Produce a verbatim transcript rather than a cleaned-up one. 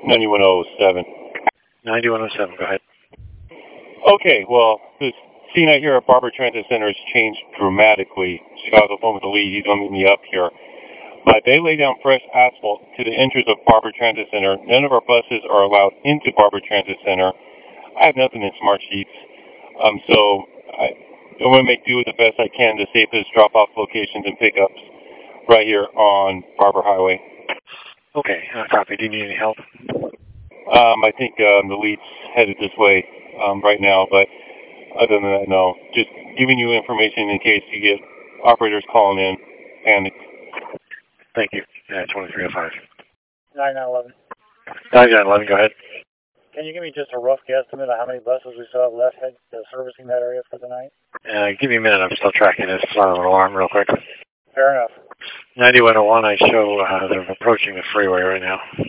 ninety-one oh seven. ninety-one oh seven, go ahead. Okay, well, this scene out here at Barber Transit Center has changed dramatically. Chicago phone with the lead. He's going to meet me up here. But they lay down fresh asphalt to the entrance of Barber Transit Center. None of our buses are allowed into Barber Transit Center. I have nothing in smart sheets. Um, so I, I want to make do with the best I can to safest drop-off locations and pickups right here on Barber Highway. Okay, uh, copy. Do you need any help? Um, I think um, the lead's headed this way um, right now, but other than that, no. Just giving you information in case you get operators calling in. Panic. Thank you. Yeah, twenty-three oh five. ninety-nine eleven. ninety-nine eleven, go ahead. Can you give me just a rough guesstimate of how many buses we still have left head, uh, servicing that area for the night? Uh, give me a minute. I'm still tracking this silent alarm real quick. Fair enough. ninety-one oh one, I show uh, they're approaching the freeway right now.